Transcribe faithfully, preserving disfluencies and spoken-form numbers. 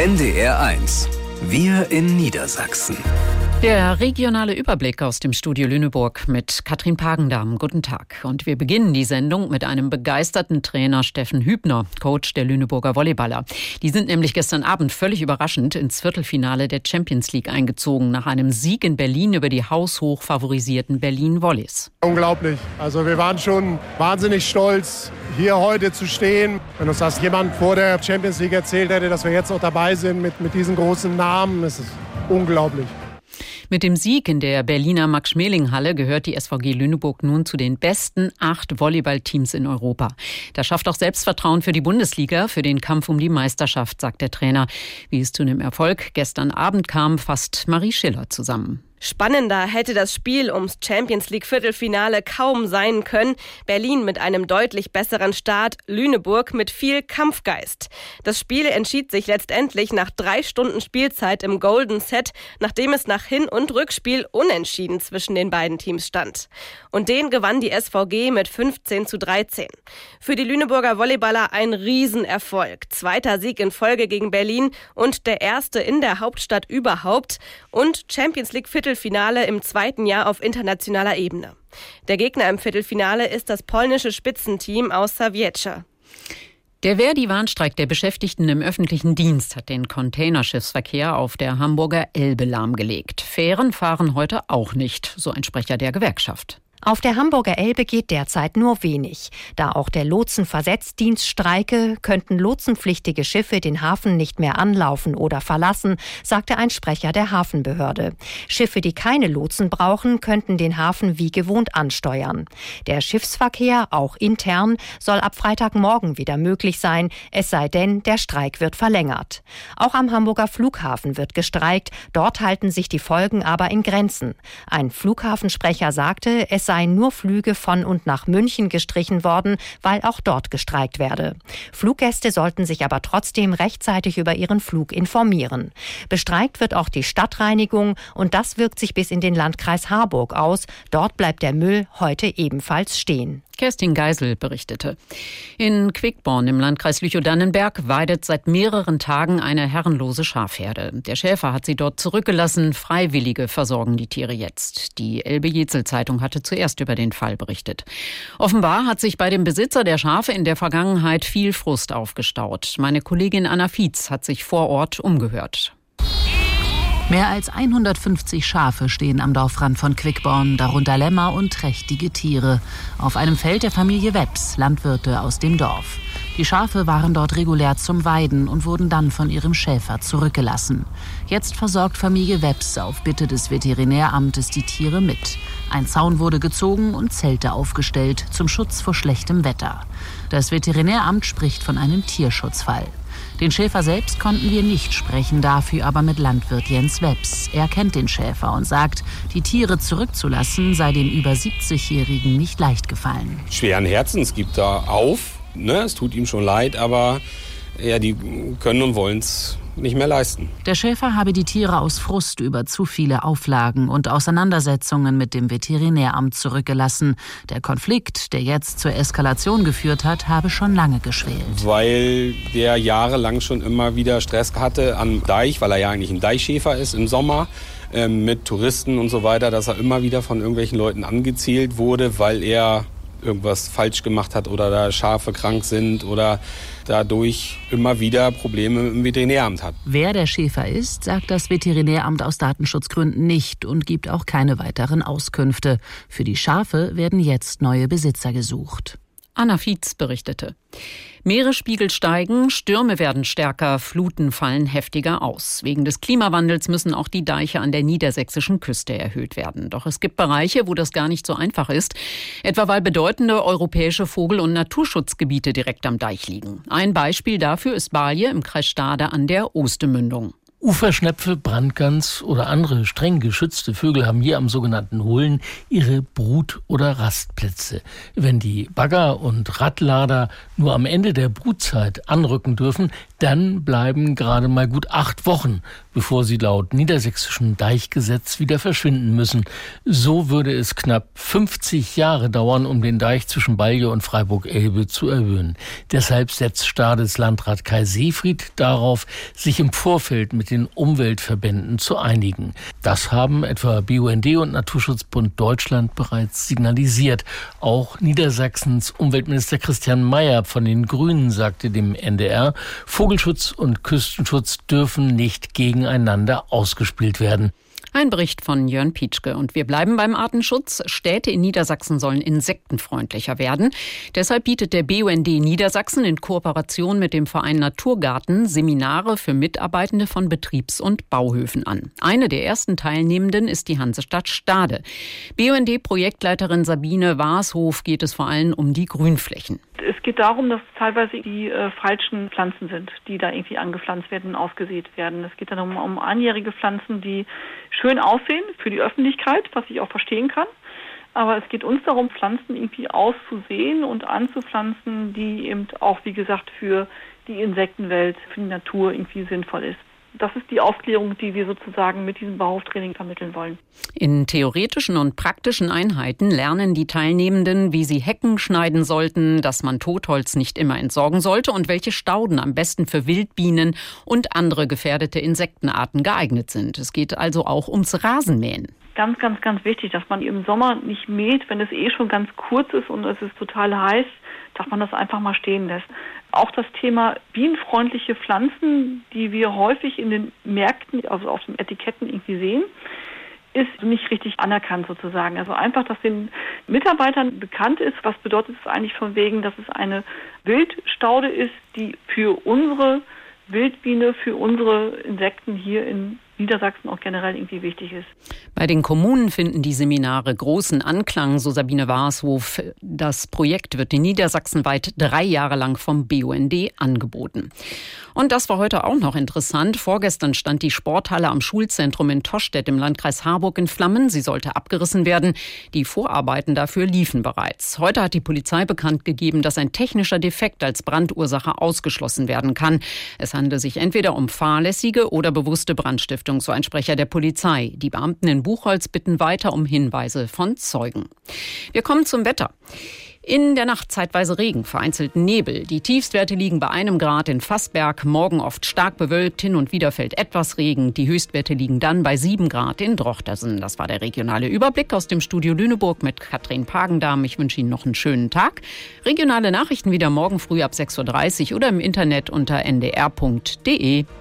N D R eins. Wir in Niedersachsen. Der regionale Überblick aus dem Studio Lüneburg mit Katrin Pagendamm. Guten Tag. Und wir beginnen die Sendung mit einem begeisterten Trainer Steffen Hübner, Coach der Lüneburger Volleyballer. Die sind nämlich gestern Abend völlig überraschend ins Viertelfinale der Champions League eingezogen, nach einem Sieg in Berlin über die haushoch favorisierten Berlin Volleys. Unglaublich. Also wir waren schon wahnsinnig stolz, hier heute zu stehen. Wenn uns das jemand vor der Champions League erzählt hätte, dass wir jetzt noch dabei sind mit, mit diesen großen Namen, ist es unglaublich. Mit dem Sieg in der Berliner Max-Schmeling-Halle gehört die S V G Lüneburg nun zu den besten acht Volleyballteams in Europa. Das schafft auch Selbstvertrauen für die Bundesliga, für den Kampf um die Meisterschaft, sagt der Trainer. Wie es zu dem Erfolg gestern Abend kam, fasst Marie Schiller zusammen. Spannender hätte das Spiel ums Champions-League-Viertelfinale kaum sein können. Berlin mit einem deutlich besseren Start, Lüneburg mit viel Kampfgeist. Das Spiel entschied sich letztendlich nach drei Stunden Spielzeit im Golden Set, nachdem es nach Hin- und Rückspiel unentschieden zwischen den beiden Teams stand. Und den gewann die S V G mit fünfzehn zu dreizehn. Für die Lüneburger Volleyballer ein Riesenerfolg. Zweiter Sieg in Folge gegen Berlin und der erste in der Hauptstadt überhaupt. Und Champions-League-Viertelfinale Finale im zweiten Jahr auf internationaler Ebene. Der Gegner im Viertelfinale ist das polnische Spitzenteam aus Zawiercie. Der Verdi-Warnstreik der Beschäftigten im öffentlichen Dienst hat den Containerschiffsverkehr auf der Hamburger Elbe lahmgelegt. Fähren fahren heute auch nicht, so ein Sprecher der Gewerkschaft. Auf der Hamburger Elbe geht derzeit nur wenig. Da auch der Lotsenversetzdienst streike, könnten lotsenpflichtige Schiffe den Hafen nicht mehr anlaufen oder verlassen, sagte ein Sprecher der Hafenbehörde. Schiffe, die keine Lotsen brauchen, könnten den Hafen wie gewohnt ansteuern. Der Schiffsverkehr, auch intern, soll ab Freitagmorgen wieder möglich sein, es sei denn, der Streik wird verlängert. Auch am Hamburger Flughafen wird gestreikt, dort halten sich die Folgen aber in Grenzen. Ein Flughafensprecher sagte, es seien nur Flüge von und nach München gestrichen worden, weil auch dort gestreikt werde. Fluggäste sollten sich aber trotzdem rechtzeitig über ihren Flug informieren. Bestreikt wird auch die Stadtreinigung und das wirkt sich bis in den Landkreis Harburg aus. Dort bleibt der Müll heute ebenfalls stehen. Kerstin Geisel berichtete. In Quickborn im Landkreis Lüchow-Dannenberg weidet seit mehreren Tagen eine herrenlose Schafherde. Der Schäfer hat sie dort zurückgelassen. Freiwillige versorgen die Tiere jetzt. Die Elbe-Jezel-Zeitung hatte zuerst über den Fall berichtet. Offenbar hat sich bei dem Besitzer der Schafe in der Vergangenheit viel Frust aufgestaut. Meine Kollegin Anna Fietz hat sich vor Ort umgehört. Mehr als hundertfünfzig Schafe stehen am Dorfrand von Quickborn, darunter Lämmer und trächtige Tiere. Auf einem Feld der Familie Webs, Landwirte aus dem Dorf. Die Schafe waren dort regulär zum Weiden und wurden dann von ihrem Schäfer zurückgelassen. Jetzt versorgt Familie Webs auf Bitte des Veterinäramtes die Tiere mit. Ein Zaun wurde gezogen und Zelte aufgestellt zum Schutz vor schlechtem Wetter. Das Veterinäramt spricht von einem Tierschutzfall. Den Schäfer selbst konnten wir nicht sprechen, dafür aber mit Landwirt Jens Webs. Er kennt den Schäfer und sagt, die Tiere zurückzulassen sei dem über siebzigjährigen nicht leicht gefallen. Schweren Herzens gibt er auf, ne? Es tut ihm schon leid, aber ja, die können und wollen es nicht mehr leisten. Der Schäfer habe die Tiere aus Frust über zu viele Auflagen und Auseinandersetzungen mit dem Veterinäramt zurückgelassen. Der Konflikt, der jetzt zur Eskalation geführt hat, habe schon lange geschwelt. Weil der jahrelang schon immer wieder Stress hatte am Deich, weil er ja eigentlich ein Deichschäfer ist im Sommer, äh, mit Touristen und so weiter, dass er immer wieder von irgendwelchen Leuten angezielt wurde, weil er irgendwas falsch gemacht hat oder da Schafe krank sind oder dadurch immer wieder Probleme im Veterinäramt hat. Wer der Schäfer ist, sagt das Veterinäramt aus Datenschutzgründen nicht und gibt auch keine weiteren Auskünfte. Für die Schafe werden jetzt neue Besitzer gesucht. Anna Fietz berichtete. Meeresspiegel steigen, Stürme werden stärker, Fluten fallen heftiger aus. Wegen des Klimawandels müssen auch die Deiche an der niedersächsischen Küste erhöht werden. Doch es gibt Bereiche, wo das gar nicht so einfach ist. Etwa weil bedeutende europäische Vogel- und Naturschutzgebiete direkt am Deich liegen. Ein Beispiel dafür ist Balje im Kreis Stade an der Oostemündung. Uferschnepfe, Brandgans oder andere streng geschützte Vögel haben hier am sogenannten Hullen ihre Brut- oder Rastplätze. Wenn die Bagger und Radlader nur am Ende der Brutzeit anrücken dürfen, dann bleiben gerade mal gut acht Wochen bevor sie laut niedersächsischem Deichgesetz wieder verschwinden müssen. So würde es knapp fünfzig Jahre dauern, um den Deich zwischen Balje und Freiburg-Elbe zu erhöhen. Deshalb setzt Stades Landrat Kai Seefried darauf, sich im Vorfeld mit den Umweltverbänden zu einigen. Das haben etwa B U N D und Naturschutzbund Deutschland bereits signalisiert. Auch Niedersachsens Umweltminister Christian Mayer von den Grünen sagte dem N D R, Vogelschutz und Küstenschutz dürfen nicht gegeneinander ausgespielt werden. Ein Bericht von Jörn Pietschke. Und wir bleiben beim Artenschutz. Städte in Niedersachsen sollen insektenfreundlicher werden. Deshalb bietet der B U N D Niedersachsen in Kooperation mit dem Verein Naturgarten Seminare für Mitarbeitende von Betriebs- und Bauhöfen an. Eine der ersten Teilnehmenden ist die Hansestadt Stade. B U N D-Projektleiterin Sabine Waashof geht es vor allem um die Grünflächen. Es geht darum, dass teilweise die äh, falschen Pflanzen sind, die da irgendwie angepflanzt werden und ausgesät werden. Es geht dann um, um einjährige Pflanzen, die schön aussehen für die Öffentlichkeit, was ich auch verstehen kann. Aber es geht uns darum, Pflanzen irgendwie auszusehen und anzupflanzen, die eben auch, wie gesagt, für die Insektenwelt, für die Natur irgendwie sinnvoll ist. Das ist die Aufklärung, die wir sozusagen mit diesem Bauhoftraining vermitteln wollen. In theoretischen und praktischen Einheiten lernen die Teilnehmenden, wie sie Hecken schneiden sollten, dass man Totholz nicht immer entsorgen sollte und welche Stauden am besten für Wildbienen und andere gefährdete Insektenarten geeignet sind. Es geht also auch ums Rasenmähen. Ganz, ganz, ganz wichtig, dass man im Sommer nicht mäht, wenn es eh schon ganz kurz ist und es ist total heiß, dass man das einfach mal stehen lässt. Auch das Thema bienenfreundliche Pflanzen, die wir häufig in den Märkten, also auf den Etiketten irgendwie sehen, ist nicht richtig anerkannt sozusagen. Also einfach, dass den Mitarbeitern bekannt ist, was bedeutet es eigentlich von wegen, dass es eine Wildstaude ist, die für unsere Wildbiene, für unsere Insekten hier in Niedersachsen auch generell irgendwie wichtig ist. Bei den Kommunen finden die Seminare großen Anklang, so Sabine Waashof. Das Projekt wird in niedersachsenweit drei Jahre lang vom B U N D angeboten. Und das war heute auch noch interessant. Vorgestern stand die Sporthalle am Schulzentrum in Toschstedt im Landkreis Harburg in Flammen. Sie sollte abgerissen werden. Die Vorarbeiten dafür liefen bereits. Heute hat die Polizei bekannt gegeben, dass ein technischer Defekt als Brandursache ausgeschlossen werden kann. Es handelt sich entweder um fahrlässige oder bewusste Brandstiftung, so ein Sprecher der Polizei. Die Beamten in Buchholz bitten weiter um Hinweise von Zeugen. Wir kommen zum Wetter. In der Nacht zeitweise Regen, vereinzelten Nebel. Die Tiefstwerte liegen bei einem Grad in Fassberg. Morgen oft stark bewölkt, hin und wieder fällt etwas Regen. Die Höchstwerte liegen dann bei sieben Grad in Drochtersen. Das war der regionale Überblick aus dem Studio Lüneburg mit Katrin Pagendahm. Ich wünsche Ihnen noch einen schönen Tag. Regionale Nachrichten wieder morgen früh ab sechs Uhr dreißig oder im Internet unter n d r punkt d e.